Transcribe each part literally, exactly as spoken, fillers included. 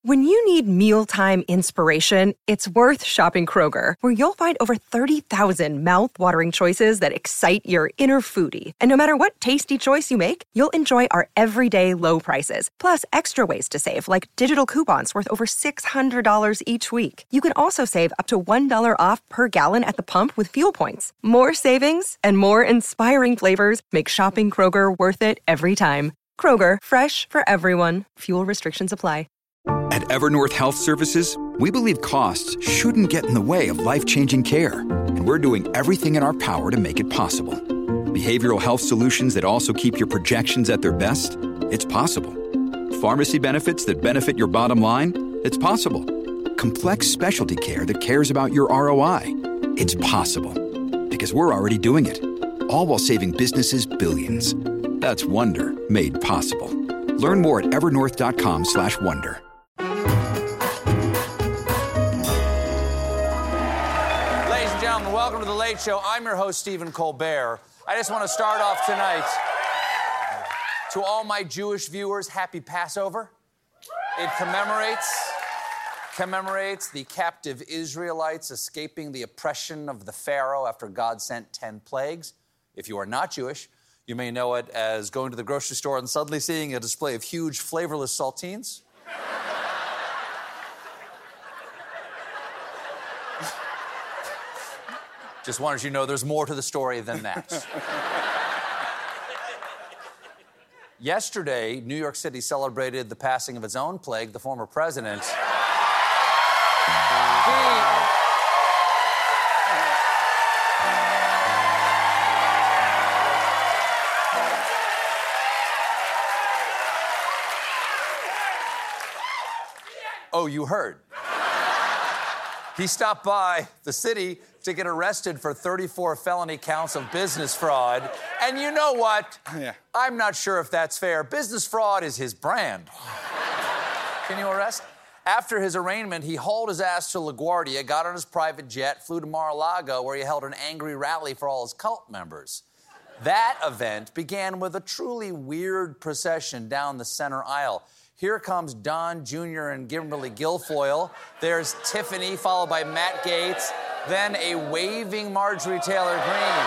When you need mealtime inspiration, it's worth shopping Kroger, where you'll find over thirty thousand mouth-watering choices that excite your inner foodie. And no matter what tasty choice you make, you'll enjoy our everyday low prices, plus extra ways to save, like digital coupons worth over six hundred dollars each week. You can also save up to one dollar off per gallon at the pump with fuel points. More savings and more inspiring flavors make shopping Kroger worth it every time. Kroger, fresh for everyone. Fuel restrictions apply. At Evernorth Health Services, we believe costs shouldn't get in the way of life-changing care, and we're doing everything in our power to make it possible. Behavioral health solutions that also keep your projections at their best? It's possible. Pharmacy benefits that benefit your bottom line? It's possible. Complex specialty care that cares about your R O I? It's possible. Because we're already doing it. All while saving businesses billions. That's Wonder made possible. Learn more at evernorth.com slash wonder. Welcome to The Late Show. I'm your host, Stephen Colbert. I just want to start off tonight. To all my Jewish viewers, happy Passover. It commemorates, commemorates the captive Israelites escaping the oppression of the Pharaoh after God sent ten plagues. If you are not Jewish, you may know it as going to the grocery store and suddenly seeing a display of huge, flavorless saltines. Just wanted you to know there's more to the story than that. Yesterday, New York City celebrated the passing of its own plague, the former president. He... Oh, you heard. He stopped by the city to get arrested for thirty-four felony counts of business fraud. And you know what? Yeah. I'm not sure if that's fair. Business fraud is his brand. Can you arrest? After his arraignment, he hauled his ass to LaGuardia, got on his private jet, flew to Mar-a-Lago, where he held an angry rally for all his cult members. That event began with a truly weird procession down the center aisle. Here comes Don Junior and Kimberly Guilfoyle. There's Tiffany, followed by Matt Gaetz. Then a waving Marjorie Taylor Greene.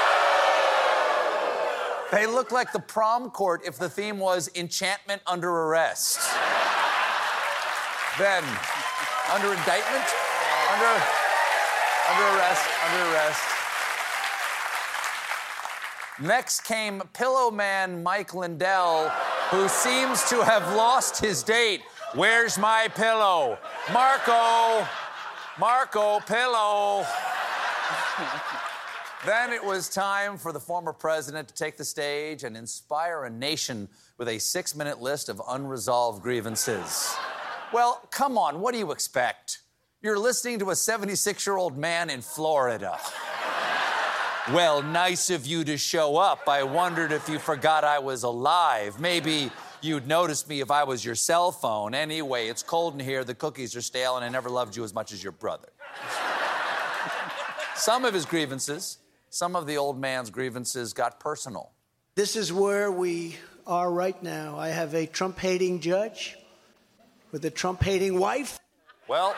They look like the prom court if the theme was enchantment under arrest. Then, under indictment? Under, under arrest, under arrest. Next came Pillow Man Mike Lindell, who seems to have lost his date. Where's my pillow? Marco, Marco, pillow. Then it was time for the former president to take the stage and inspire a nation with a six-minute list of unresolved grievances. Well, come on, what do you expect? You're listening to a seventy-six-year-old man in Florida. Well, nice of you to show up. I wondered if you forgot I was alive. Maybe you'd notice me if I was your cell phone. Anyway, it's cold in here, the cookies are stale, and I never loved you as much as your brother. Some of his grievances, some of the old man's grievances got personal. This is where we are right now. I have a Trump-hating judge with a Trump-hating wife. Well...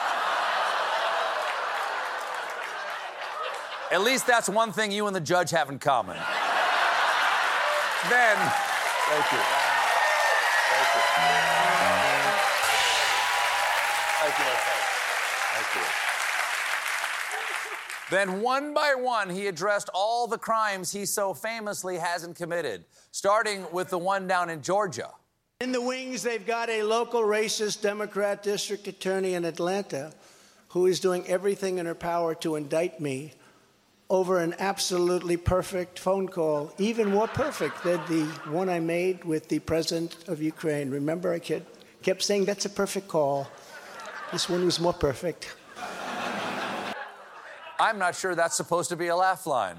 At least that's one thing you and the judge have in common. Then... Thank you. Thank you. Thank you. Thank you. Then one by one, he addressed all the crimes he so famously hasn't committed, starting with the one down in Georgia. In the wings, they've got a local racist Democrat district attorney in Atlanta who is doing everything in her power to indict me over an absolutely perfect phone call, even more perfect than the one I made with the president of Ukraine. Remember, I kept saying, that's a perfect call. This one was more perfect. I'm not sure that's supposed to be a laugh line.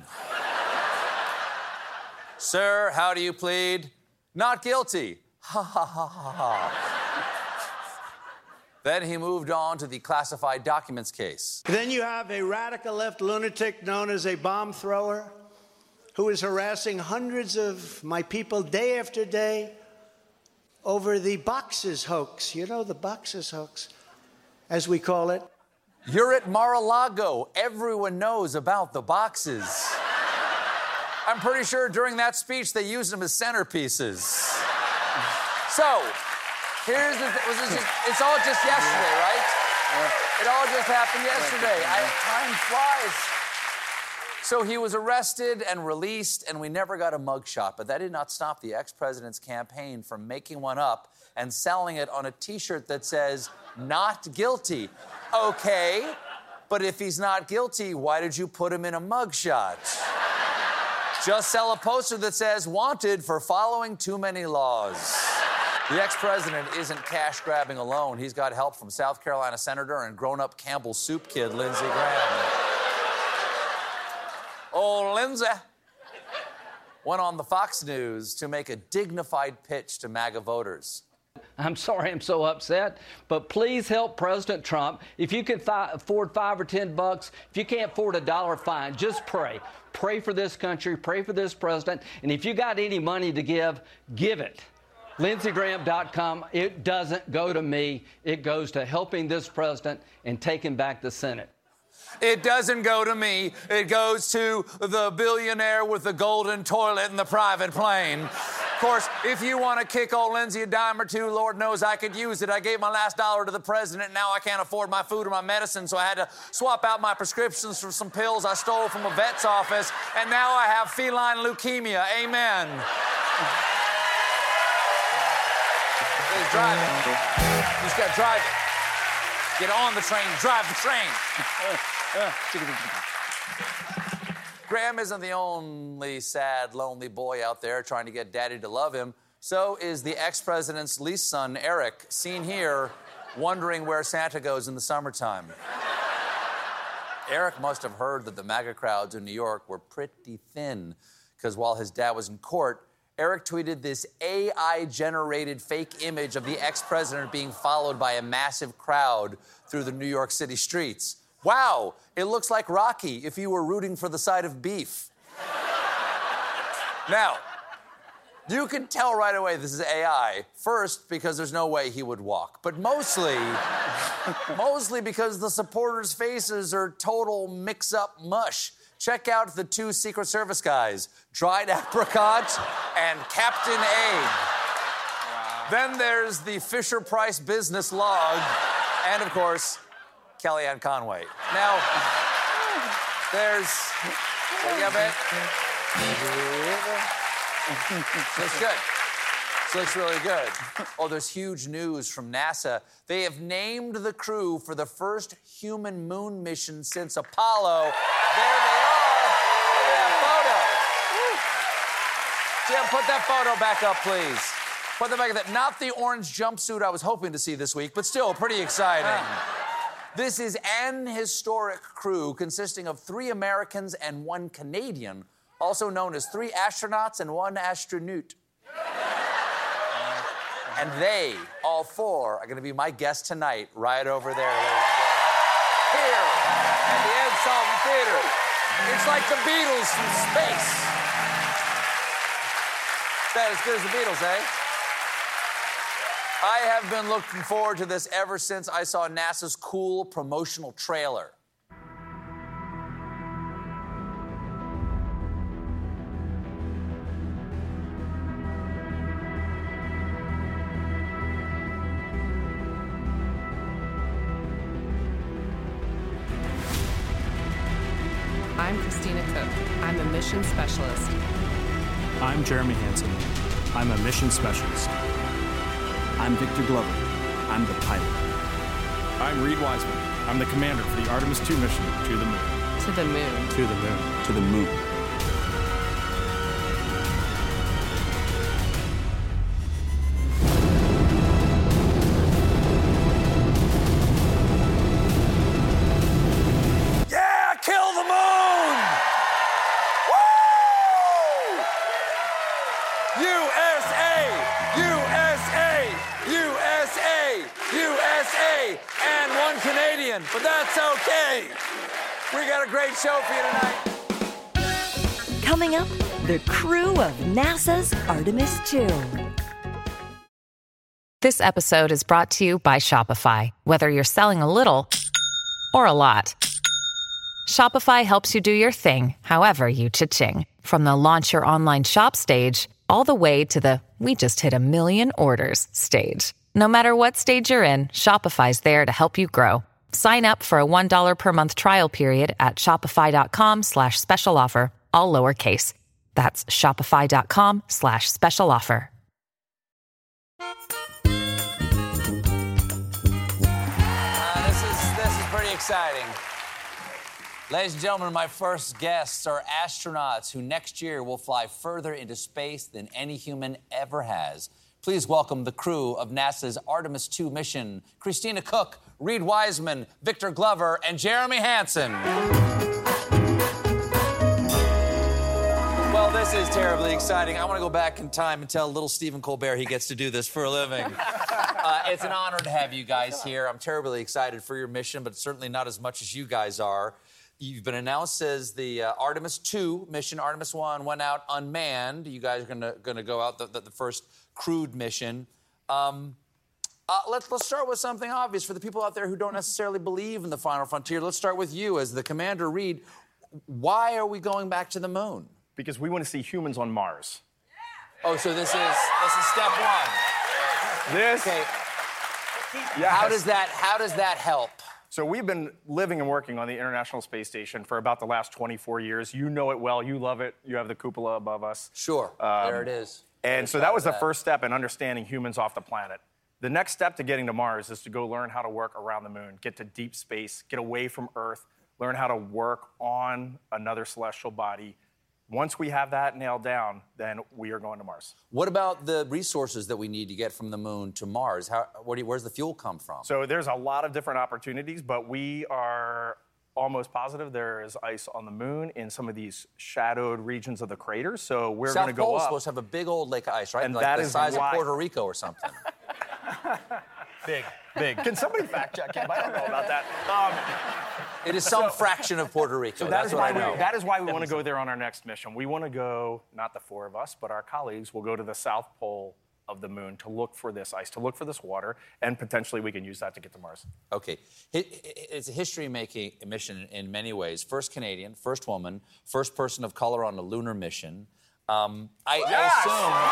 Sir, how do you plead? Not guilty. Ha ha ha ha ha. Then he moved on to the classified documents case. Then you have a radical left lunatic known as a bomb thrower who is harassing hundreds of my people day after day over the boxes hoax. You know, the boxes hoax, as we call it. You're at Mar-a-Lago. Everyone knows about the boxes. I'm pretty sure during that speech they used them as centerpieces. So, here's the th- was this just, it's all just yesterday, right? It all just happened yesterday. I, time flies. So he was arrested and released, and we never got a mugshot. But that did not stop the ex-president's campaign from making one up and selling it on a T-shirt that says, "Not guilty." Okay, but if he's not guilty, why did you put him in a mugshot? Just sell a poster that says, "Wanted for following too many laws." The ex-president isn't cash-grabbing alone. He's got help from South Carolina Senator and grown-up Campbell Soup kid Lindsey Graham. Oh, Lindsey went on the Fox News to make a dignified pitch to MAGA voters. I'm sorry I'm so upset, but please help President Trump. If you can fi- afford five or ten bucks, if you can't afford a dollar, fine. Just pray. Pray for this country. Pray for this president. And if you got any money to give, give it. Lindsey Graham dot com. It doesn't go to me. It goes to helping this president and taking back the Senate. It doesn't go to me. It goes to the billionaire with the golden toilet and the private plane. Of course, if you want to kick old Lindsey a dime or two, Lord knows I could use it. I gave my last dollar to the president. Now I can't afford my food or my medicine, so I had to swap out my prescriptions for some pills I stole from a vet's office, and now I have feline leukemia. Amen. Please drive it. You just got to drive it. Get on the train, drive the train. Graham isn't the only sad, lonely boy out there trying to get daddy to love him. So is the ex-president's least son, Eric, seen here wondering where Santa goes in the summertime. Eric must have heard that the MAGA crowds in New York were pretty thin, because while his dad was in court, Eric tweeted this A I-generated fake image of the ex-president being followed by a massive crowd through the New York City streets. Wow, it looks like Rocky if you were rooting for the side of beef. Now, you can tell right away this is A I. First, because there's no way he would walk. But mostly, mostly because the supporters' faces are total mix-up mush. Check out the two Secret Service guys, Dried Apricot and Captain Egg. Wow. Then there's the Fisher-Price business log, and of course, Kellyanne Conway. Now, there's... Yeah, man. Looks good. This looks really good. Oh, there's huge news from NASA. They have named the crew for the first human moon mission since Apollo. There they are. Look at that photo. Jim, put that photo back up, please. Put that back up. Not the orange jumpsuit I was hoping to see this week, but still pretty exciting. This is an historic crew consisting of three Americans and one Canadian, also known as three astronauts and one astronaut. And they, all four, are going to be my guests tonight, right over there. Here at the Ed Sullivan Theater. It's like the Beatles from space. Is that as good as the Beatles, eh? I have been looking forward to this ever since I saw NASA's cool promotional trailer. I'm Christina Cook. I'm a mission specialist. I'm Jeremy Hansen. I'm a mission specialist. I'm Victor Glover. I'm the pilot. I'm Reed Wiseman. I'm the commander for the Artemis two mission to the moon. To the moon. To the moon. To the moon. Yeah, kill the moon! Woo! U S A! U S A! U S A! U S A! And one Canadian, but that's okay. We got a great show for you tonight. Coming up, the crew of NASA's Artemis two. This episode is brought to you by Shopify. Whether you're selling a little or a lot, Shopify helps you do your thing, however you cha-ching. From the launch your online shop stage, all the way to the we just hit a million orders stage. No matter what stage you're in, Shopify's there to help you grow. Sign up for a one dollar per month trial period at shopify.com slash special offer, all lowercase. That's shopify.com slash special offer. Exciting. Ladies and gentlemen, my first guests are astronauts who next year will fly further into space than any human ever has. Please welcome the crew of NASA's Artemis two mission, Christina Koch, Reed Wiseman, Victor Glover, and Jeremy Hansen. Well, this is terribly exciting. I want to go back in time and tell little Stephen Colbert he gets to do this for a living. Uh, it's an honor to have you guys here. I'm terribly excited for your mission, but certainly not as much as you guys are. You've been announced as the uh, Artemis two mission. Artemis one went out unmanned. You guys are gonna gonna go out the, the, the first crewed mission. Um, uh, let's let's start with something obvious for the people out there who don't necessarily believe in the final frontier. Let's start with you as the commander, Reed. Why are we going back to the moon? Because we want to see humans on Mars. Oh, so this is this is step one. This. Okay. Yes. How does that How does that help? So we've been living and working on the International Space Station for about the last twenty-four years. You know it well. You love it. You have the cupola above us. Sure. Um, there it is. And so that was the first step in understanding humans off the planet. The next step to getting to Mars is to go learn how to work around the moon, get to deep space, get away from Earth, learn how to work on another celestial body. Once we have that nailed down, then we are going to Mars. What about the resources that we need to get from the moon to Mars? How, where do you, where's the fuel come from? So there's a lot of different opportunities, but we are almost positive there is ice on the moon in some of these shadowed regions of the craters. So we're going to go South Pole up. is supposed to have a big old lake of ice, right? And like that the is size why... of Puerto Rico or something. Big, big. Can somebody fact check him? I don't know about that. Um, it is some so, fraction of Puerto Rico. So that That's is what why I know. We, that is why we want to go there on our next mission. We want to go, not the four of us, but our colleagues will go to the South Pole of the moon to look for this ice, to look for this water, and potentially we can use that to get to Mars. Okay. It's a history-making mission in many ways. First Canadian, first woman, first person of color on a lunar mission. Um, I, yes! I assume...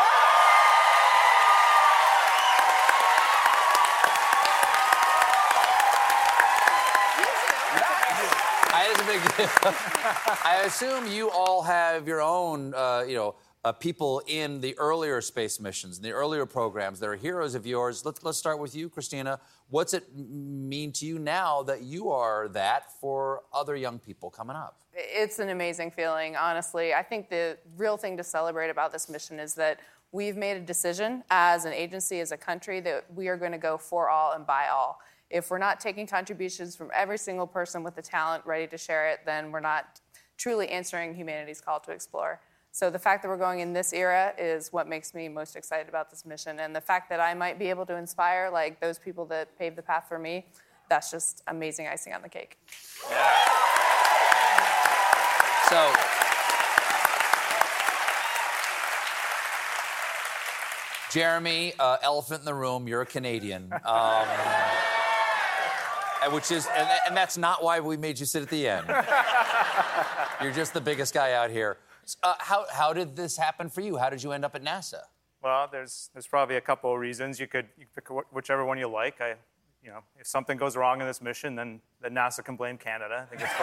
I assume you all have your own, uh, you know, uh, people in the earlier space missions, in the earlier programs that are heroes of yours. Let's let's start with you, Christina. What's it mean to you now that you are that for other young people coming up? It's an amazing feeling, honestly. I think the real thing to celebrate about this mission is that we've made a decision as an agency, as a country, that we are going to go for all and by all. If we're not taking contributions from every single person with the talent ready to share it, then we're not truly answering humanity's call to explore. So the fact that we're going in this era is what makes me most excited about this mission. And the fact that I might be able to inspire, like, those people that paved the path for me, that's just amazing icing on the cake. Yeah. So... Jeremy, uh, elephant in the room, you're a Canadian. Um... Which is, and, and that's not why we made you sit at the end. You're just the biggest guy out here. Uh, how how did this happen for you? How did you end up at NASA? Well, there's there's probably a couple of reasons. You could you pick whichever one you like. I, you know, if something goes wrong in this mission, then, then NASA can blame Canada. I think it's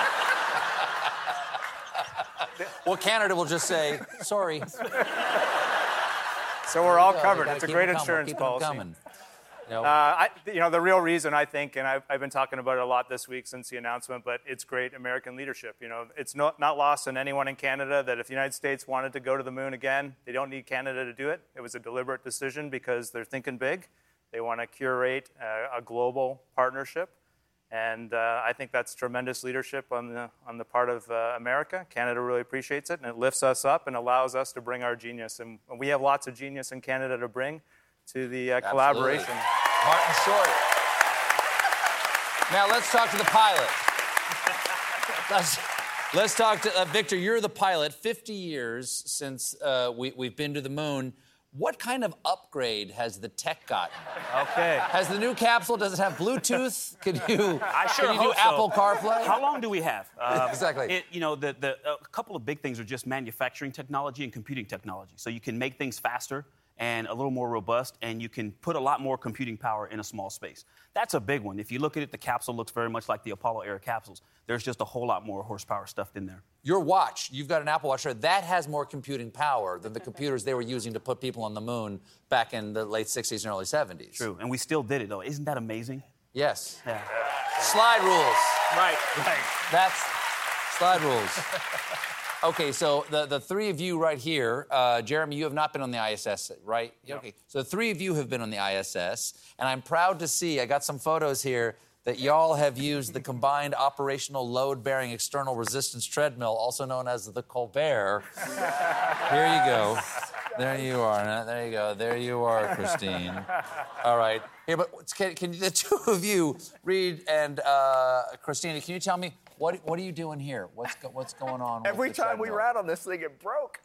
probably. Well, Canada will just say sorry. So we're all covered. It's a great insurance policy. You know, uh, I, you know, the real reason, I think, and I've, I've been talking about it a lot this week since the announcement, but it's great American leadership. You know, it's not, not lost on anyone in Canada that if the United States wanted to go to the moon again, they don't need Canada to do it. It was a deliberate decision because they're thinking big. They want to curate a, a global partnership. And uh, I think that's tremendous leadership on the, on the part of uh, America. Canada really appreciates it, and it lifts us up and allows us to bring our genius. And we have lots of genius in Canada to bring to the uh, collaboration. Martin Short. Now let's talk to the pilot. let's, let's talk to uh, Victor. You're the pilot. fifty years since uh, we, we've been to the moon. what kind of upgrade has the tech gotten? Okay. Has the new capsule, does it have Bluetooth? Can you, I sure can you do hope so. Apple CarPlay? How long do we have? Um, exactly. It, you know, the, the, a couple of big things are just manufacturing technology and computing technology. So you can make things faster and a little more robust, and you can put a lot more computing power in a small space. That's a big one. If you look at it, the capsule looks very much like the Apollo-era capsules. There's just a whole lot more horsepower stuffed in there. Your watch, you've got an Apple Watch, that has more computing power than the computers they were using to put people on the moon back in the late sixties and early seventies. True, and we still did it, though. Isn't that amazing? Yes. Yeah. Slide rules. Right, right. That's slide rules. Okay, so the, the three of you right here, uh, Jeremy, you have not been on the I S S, right? No. Okay, so the three of you have been on the I S S, and I'm proud to see, I got some photos here, that y'all have used the Combined Operational Load-Bearing External Resistance Treadmill, also known as the Colbert. Here you go. There you are. There you go. There you are, Christine. All right. Here, but can, can the two of you, Reed and uh, Christina, can you tell me, what what are you doing here? What's go, what's going on? Every with the time we treadmill? ran on this thing, it broke.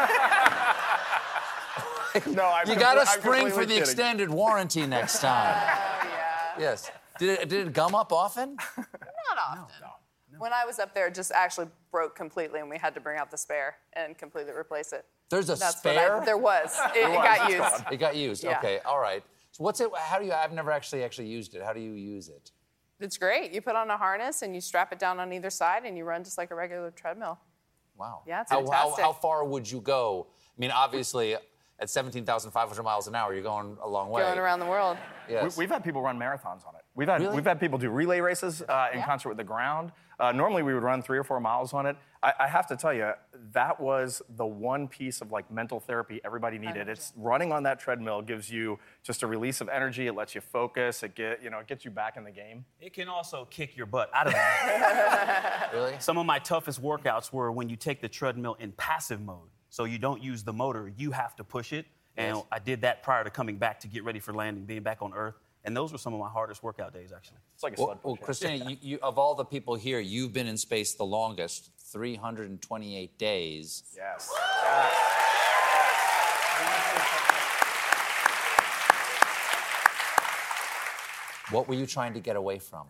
no, I'm You got to compl- spring for the kidding. extended warranty next time. Oh, yeah. Yes. Did it, did it gum up often? Not often. No, no. When I was up there, it just actually broke completely, and we had to bring out the spare and completely replace it. There's a That's spare? What I, there was. It, it got used. It got used. Yeah. Okay. All right. So what's it? How do you? I've never actually actually used it. How do you use it? It's great. You put on a harness and you strap it down on either side, and you run just like a regular treadmill. Wow. Yeah, it's how, fantastic. How, how far would you go? I mean, obviously, at seventeen thousand five hundred miles an hour, you're going a long way. Going around the world. Yes. We, we've had people run marathons on it. We've had Really? we've had people do relay races uh, in Yeah. concert with the ground. Uh, normally, we would run three or four miles on it. I, I have to tell you, that was the one piece of like mental therapy everybody needed. It's running on that treadmill gives you just a release of energy. It lets you focus. It get you know it gets you back in the game. It can also kick your butt out of it. Really? Some of my toughest workouts were when you take the treadmill in passive mode. So you don't use the motor, you have to push it. And Yes. I did that prior to coming back to get ready for landing, being back on Earth. And those were some of my hardest workout days, actually. It's like a Well, sled well push. Christina, you, you, of all the people here, you've been in space the longest, three hundred twenty-eight days. Yes. What were you trying to get away from?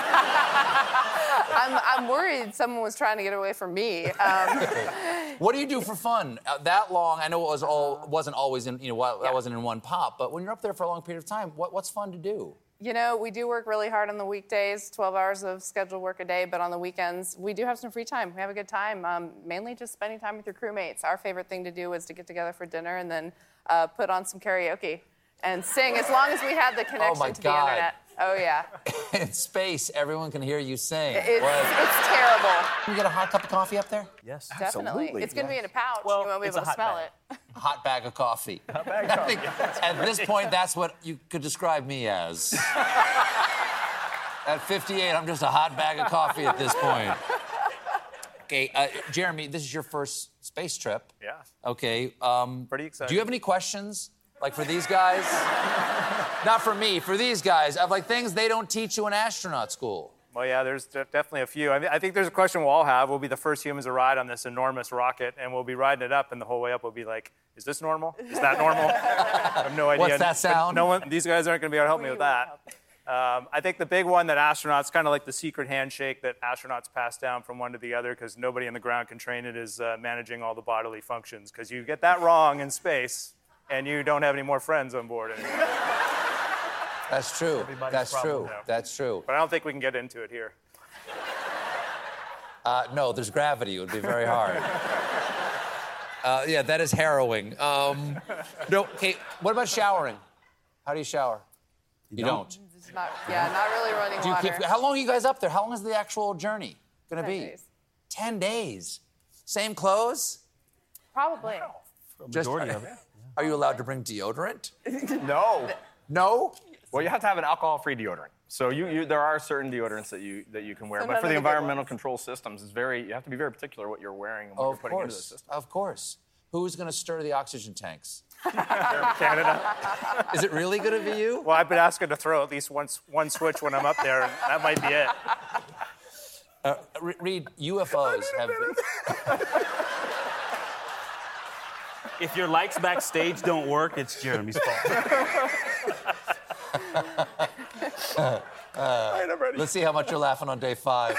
I'm, I'm worried someone was trying to get away from me. Um, What do you do for fun? Uh, that long, I know it was all wasn't always in, you know, well, Yeah. that wasn't in one pop, but when you're up there for a long period of time, what, what's fun to do? You know, we do work really hard on the weekdays, twelve hours of scheduled work a day, but on the weekends, we do have some free time. We have a good time, um, mainly just spending time with your crewmates. Our favorite thing to do is to get together for dinner and then uh, put on some karaoke and sing as long as we have the connection my to God. the internet. Oh, yeah. In space, everyone can hear you sing. It's, What? it's terrible. Can you get a hot cup of coffee up there? Yes. Definitely. Absolutely, It's going to be yes. in a pouch. Well, you won't be it's able a to hot smell bag. it. A hot bag of coffee. Hot bag I coffee. think at this point, that's what you could describe me as. At fifty-eight, I'm just a hot bag of coffee at this point. Okay, uh, Jeremy, this is your first space trip. Yeah. Okay. Um, Pretty excited. Do you have any questions, like for these guys? Not for me, for these guys, of like things they don't teach you in astronaut school. Well, yeah, there's de- definitely a few. I, mean, I think there's a question we'll all have. We'll be the first humans to ride on this enormous rocket, and we'll be riding it up, and the whole way up we'll be like, is this normal? Is that normal? I have no idea. What's that sound? No one, these guys aren't going to be able to help me with that. Um, I think the big one that astronauts, kind of like the secret handshake that astronauts pass down from one to the other because nobody on the ground can train it, is uh, managing all the bodily functions. Because you get that wrong in space, and you don't have any more friends on board anymore. That's true. Everybody's That's problem. true. That's true. But I don't think we can get into it here. Uh, no, there's gravity. It would be very hard. Uh, yeah, that is harrowing. Um, no, okay, what about showering? How do you shower? You, don't. don't. It's not, yeah, not really running Do you water. keep, how long are you guys up there? How long is the actual journey going to Ten be? days. Ten days. Same clothes? Probably. Just- Majority of it. Are you allowed to bring deodorant? No. No? Well, you have to have an alcohol-free deodorant. So you, you, there are certain deodorants that you that you can wear, So but none for of the the good environmental ones. control systems, it's very you have to be very particular what you're wearing and what you're Of putting into the course. system. Of course. Who's going to stir the oxygen tanks? Canada. Is it really going to be you? Well, I've been asking to throw at least one, one switch when I'm up there, and that might be it. Uh, Re- Reed, U F Os have. If your lights backstage don't work, it's Jeremy's fault. uh, uh, let's see how much you're laughing on day five.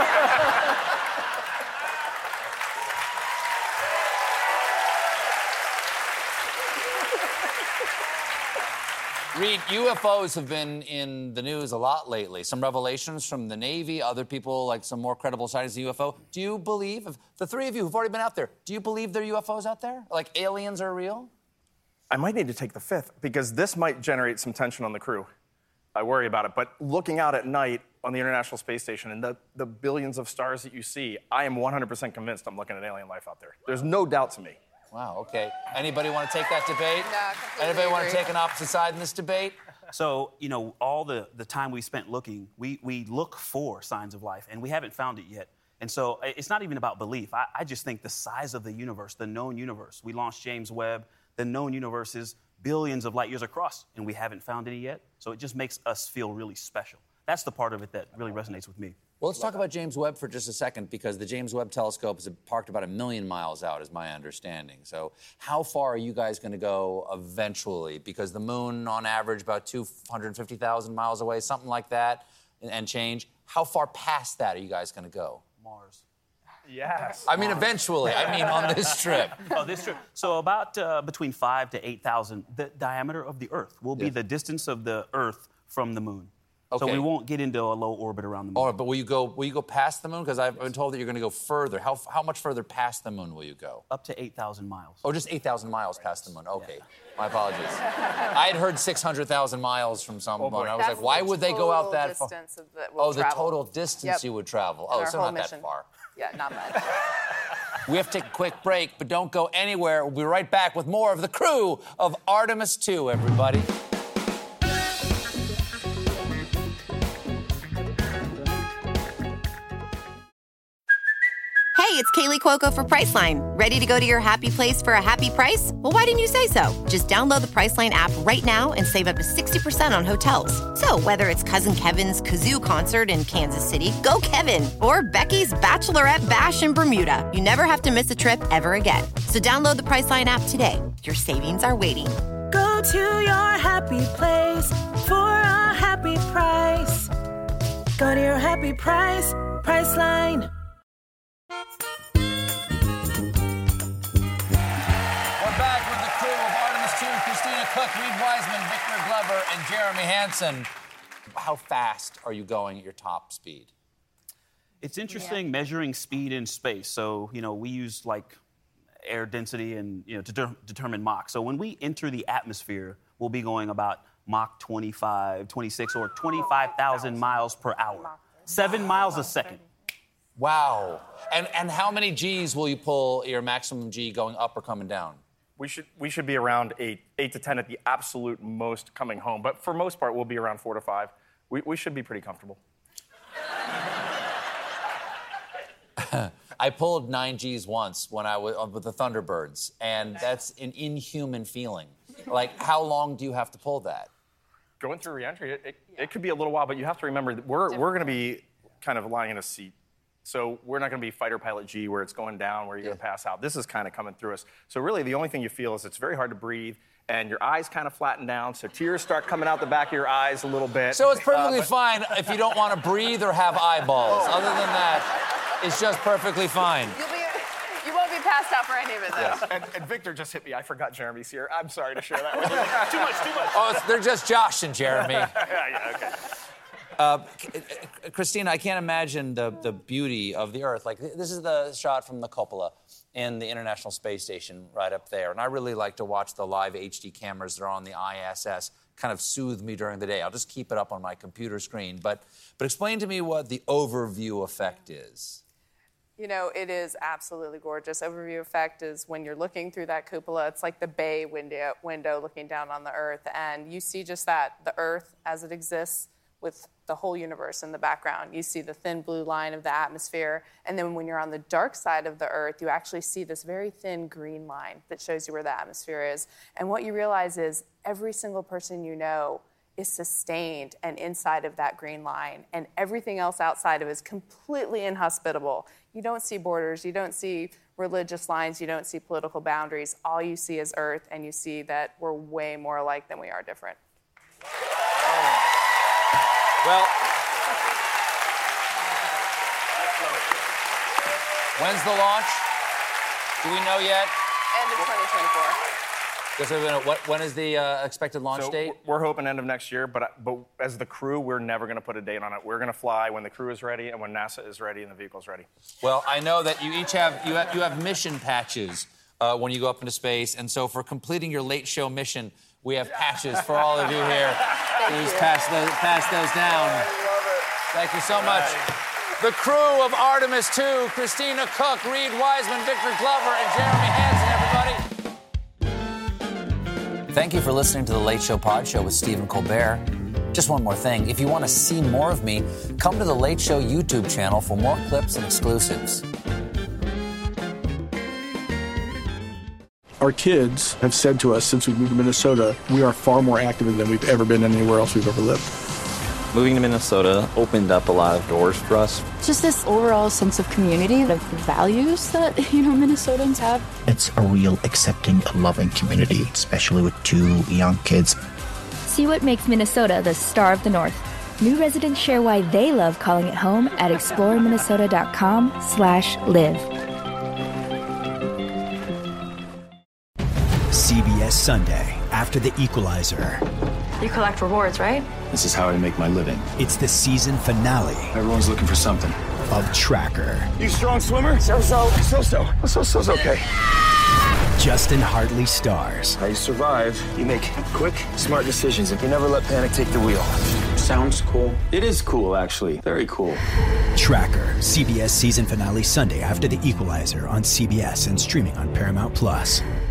Reed, U F Os have been in the news a lot lately. Some revelations from the Navy, other people, like some more credible sightings of U F O. Do you believe, if the three of you who've already been out there, do you believe there are U F Os out there? Like aliens are real? I might need to take the fifth, because this might generate some tension on the crew. I worry about it. But looking out at night on the International Space Station and the, the billions of stars that you see, I am one hundred percent convinced I'm looking at alien life out there. There's no doubt to me. Wow, okay. Anybody want to take that debate? No, Anybody want to take an opposite side in this debate? So, you know, all the, the time we spent looking, we, we look for signs of life, and we haven't found it yet. And so it's not even about belief. I, I just think the size of the universe, the known universe. We launched James Webb. The known universe is billions of light years across, and we haven't found any yet. So it just makes us feel really special. That's the part of it that really resonates with me. Well, let's talk about James Webb for just a second, because the James Webb Telescope is parked about a million miles out, is my understanding. So how far are you guys going to go eventually? Because the moon, on average, about two hundred fifty thousand miles away, something like that, and change. How far past that are you guys going to go? Mars. Yes. I mean, eventually. I mean, on this trip. Oh, this trip. So about uh, between five to eight thousand, the diameter of the Earth will be Yeah. the distance of the Earth from the moon. Okay. So we won't get into a low orbit around the moon. All right, but will you go? Will you go past the moon? Because I've been told that you're going to go further. How how much further past the moon will you go? Up to eight thousand miles. Oh, just eight thousand miles past the moon. Okay, yeah. My apologies. I had heard six hundred thousand miles from someone. Oh, I was That's like, why the would they go out that far? distance of the, we'll Oh, the travel. total distance Yep. you would travel. In Oh, our so whole not mission. that far. Yeah, not much. We have to take a quick break, but don't go anywhere. We'll be right back with more of the crew of Artemis two, everybody. Hey, it's Kaylee Cuoco for Priceline. Ready to go to your happy place for a happy price? Well, why didn't you say so? Just download the Priceline app right now and save up to sixty percent on hotels. So whether it's Cousin Kevin's Kazoo Concert in Kansas City, go Kevin, or Becky's Bachelorette Bash in Bermuda, you never have to miss a trip ever again. So download the Priceline app today. Your savings are waiting. Go to your happy place for a happy price. Go to your happy price, Priceline. Christina Cook, Reed Wiseman, Victor Glover, and Jeremy Hansen. How fast are you going at your top speed? It's interesting yeah. measuring speed in space. So, you know, we use like air density and, you know, to de- determine Mach. So when we enter the atmosphere, we'll be going about Mach twenty-five, twenty-six, or twenty-five thousand miles per hour. Seven miles a second. Wow. And and how many G's will you pull your maximum G going up or coming down? We should we should be around eight, eight to ten at the absolute most coming home. But for most part, we'll be around four to five. We, we should be pretty comfortable. I pulled nine G's once when I was with the Thunderbirds, and that's an inhuman feeling. Like, how long do you have to pull that? Going through reentry, it, it, yeah. it could be a little while, but you have to remember that we're we're going to be kind of lying in a seat. So we're not going to be fighter pilot G where it's going down, where you're yeah. going to pass out. This is kind of coming through us. So really the only thing you feel is it's very hard to breathe, and your eyes kind of flatten down, so tears start coming out the back of your eyes a little bit. So it's perfectly uh, but... fine if you don't want to breathe or have eyeballs. Other than that, it's just perfectly fine. You'll be, you won't be passed out for any of it, though. Yeah. And, and Victor just hit me. I forgot Jeremy's here. I'm sorry to share that with you. Too much, too much. Oh, it's, they're just Josh and Jeremy. yeah, yeah, okay. Uh, Christina, I can't imagine the, the beauty of the Earth. Like, this is the shot from the cupola in the International Space Station right up there. And I really like to watch the live H D cameras that are on the I S S kind of soothe me during the day. I'll just keep it up on my computer screen. But, but explain to me what the overview effect is. You know, it is absolutely gorgeous. Overview effect is when you're looking through that cupola, it's like the bay window, window looking down on the Earth. And you see just that, the Earth as it exists, with the whole universe in the background. You see the thin blue line of the atmosphere, and then when you're on the dark side of the Earth, you actually see this very thin green line that shows you where the atmosphere is. And what you realize is every single person you know is sustained and inside of that green line, and everything else outside of it is completely inhospitable. You don't see borders, you don't see religious lines. You don't see political boundaries. All you see is Earth, and you see that we're way more alike than we are different. Well, when's the launch? Do we know yet? End of twenty twenty-four. Yes, sir. What, when is the uh, expected launch so date? We're hoping end of next year, but but as the crew, we're never going to put a date on it. We're going to fly when the crew is ready and when NASA is ready and the vehicle's ready. Well, I know that you each have you have, you have mission patches uh, when you go up into space, and so for completing your late show mission, we have patches for all of you here. Please pass those pass those down. Thank you so much. The crew of Artemis two, Christina Cook, Reed Wiseman, Victor Glover, and Jeremy Hansen, everybody. Thank you for listening to The Late Show Pod Show with Stephen Colbert. Just one more thing. If you want to see more of me, come to The Late Show YouTube channel for more clips and exclusives. Our kids have said to us since we moved to Minnesota, we are far more active than we've ever been anywhere else we've ever lived. Moving to Minnesota opened up a lot of doors for us. Just this overall sense of community, of values that, you know, Minnesotans have. It's a real accepting, loving community, especially with two young kids. See what makes Minnesota the star of the North. New residents share why they love calling it home at explore minnesota dot com slash live. C B S Sunday, After the Equalizer. You collect rewards, right? This is how I make my living. It's the season finale. Everyone's looking for something. Of Tracker. You strong swimmer? So-so. So-so. So-so's okay. Justin Hartley stars. How you survive, you make quick, smart decisions, and you never let panic take the wheel. Sounds cool. It is cool, actually. Very cool. Tracker. C B S season finale Sunday, After the Equalizer on C B S and streaming on Paramount Plus.